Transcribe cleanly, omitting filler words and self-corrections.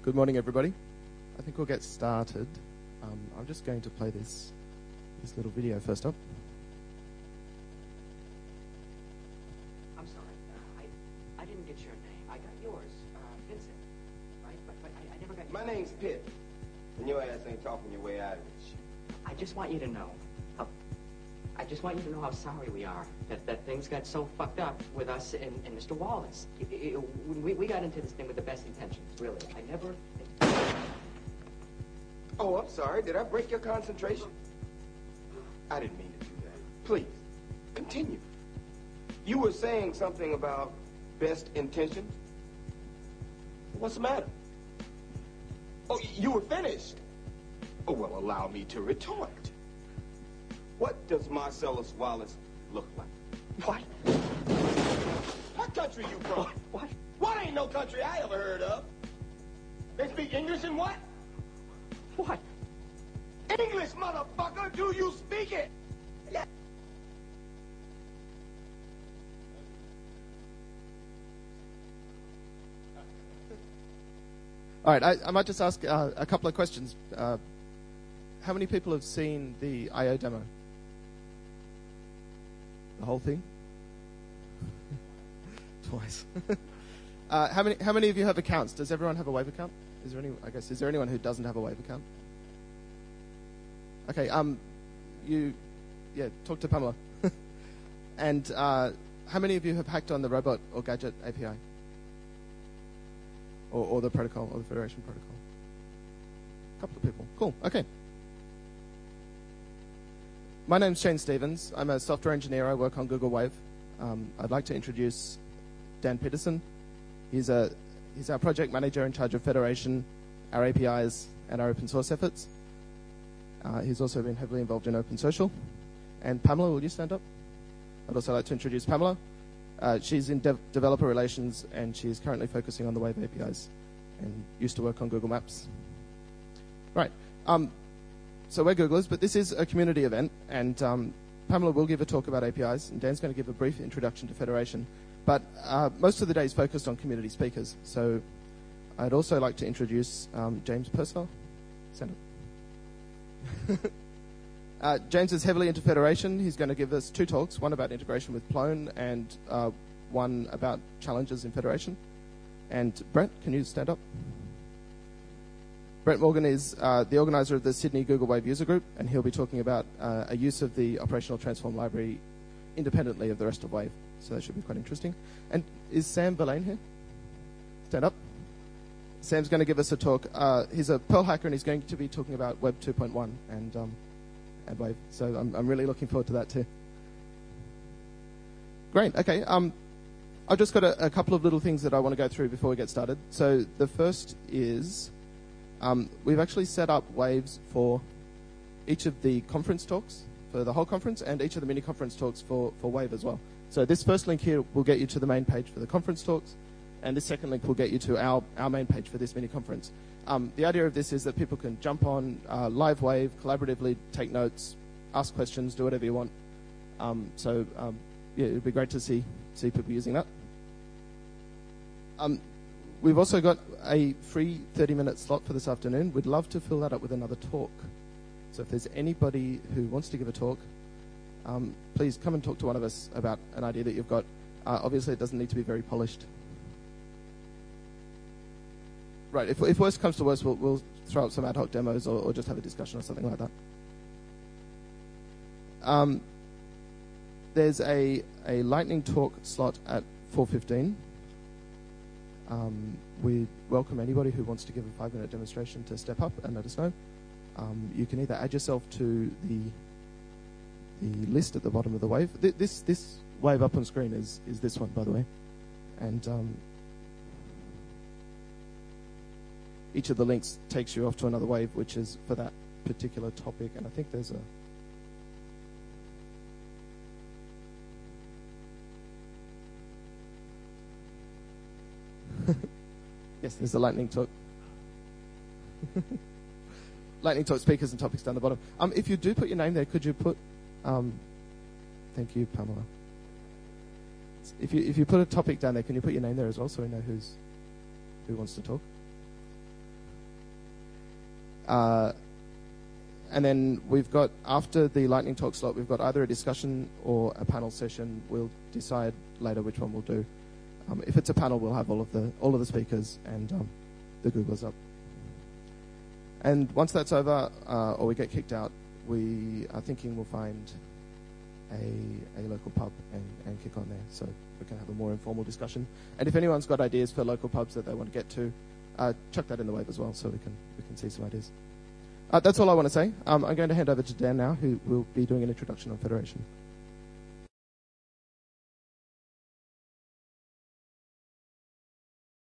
Good morning, everybody. I think we'll get started. I'm just going to play this little video first up. I'm sorry. I didn't get your name. I got yours, Vincent. Right? But I never got. My name's Pitt, and your ass ain't talking your way out of this shit. I just want you to know. I just want you to know how sorry we are that things got so fucked up with us and Mr. Wallace. We got into this thing with the best intentions, really. I never... Oh, I'm sorry. Did I break your concentration? I didn't mean to do that. Please, continue. You were saying something about best intentions? What's the matter? Oh, you were finished. Oh, well, allow me to retort. What does Marcellus Wallace look like? What? What country you from? What? What ain't no country I ever heard of? They speak English and what? What? English, motherfucker! Do you speak it? Yeah. All right, I might just ask a couple of questions. How many people have seen the I/O demo? The whole thing? Twice. How many of you have accounts? Does everyone have a Wave account? Is there anyone who doesn't have a Wave account? Okay, talk to Pamela. And how many of you have hacked on the Robot or Gadget API? Or the protocol, or the Federation protocol? A couple of people. Cool, okay. My name's Shane Stevens. I'm a software engineer. I work on Google Wave. I'd like to introduce Dan Peterson. He's our project manager in charge of Federation, our APIs, and our open source efforts. He's also been heavily involved in Open Social. And Pamela, will you stand up? I'd also like to introduce Pamela. She's in developer relations, and she's currently focusing on the Wave APIs and used to work on Google Maps. Right. So we're Googlers, but this is a community event, and Pamela will give a talk about APIs, and Dan's going to give a brief introduction to Federation. But most of the day is focused on community speakers. So I'd also like to introduce James Purcell. Stand up. James is heavily into Federation. He's going to give us 2 talks, one about integration with Plone and one about challenges in Federation. And Brent, can you stand up? Brent Morgan is the organizer of the Sydney Google Wave User Group, and he'll be talking about a use of the Operational Transform Library independently of the rest of Wave. So that should be quite interesting. And is Sam Verlaine here? Stand up. Sam's going to give us a talk. He's a Perl hacker, and he's going to be talking about Web 2.1 and Wave. So I'm really looking forward to that too. Great. Okay. I've just got a couple of little things that I want to go through before we get started. So the first is we've actually set up waves for each of the conference talks, for the whole conference, and each of the mini-conference talks for Wave as well. So this first link here will get you to the main page for the conference talks, and this second link will get you to our main page for this mini-conference. The idea of this is that people can jump on live Wave, collaboratively take notes, ask questions, do whatever you want. It would be great to see people using that. We've also got a free 30-minute slot for this afternoon. We'd love to fill that up with another talk. So if there's anybody who wants to give a talk, please come and talk to one of us about an idea that you've got. Obviously, it doesn't need to be very polished. Right, if worst comes to worst, we'll throw up some ad hoc demos or just have a discussion or something like that. There's a lightning talk slot at 4:15. We welcome anybody who wants to give a 5-minute demonstration to step up and let us know. You can either add yourself to the list at the bottom of the wave. This wave up on screen is this one, by the way. And each of the links takes you off to another wave, which is for that particular topic. And I think there's a... Yes, there's a lightning talk. Lightning talk speakers and topics down the bottom. If you do put your name there, could you put... thank you, Pamela. If you put a topic down there, can you put your name there as well so we know who wants to talk? And then we've got, after the lightning talk slot, we've got either a discussion or a panel session. We'll decide later which one we'll do. If it's a panel, we'll have all of the speakers and the Googlers up. And once that's over, or we get kicked out, we are thinking we'll find a local pub and kick on there, so we can have a more informal discussion. And if anyone's got ideas for local pubs that they want to get to, chuck that in the wave as well, so we can see some ideas. That's all I want to say. I'm going to hand over to Dan now, who will be doing an introduction on Federation.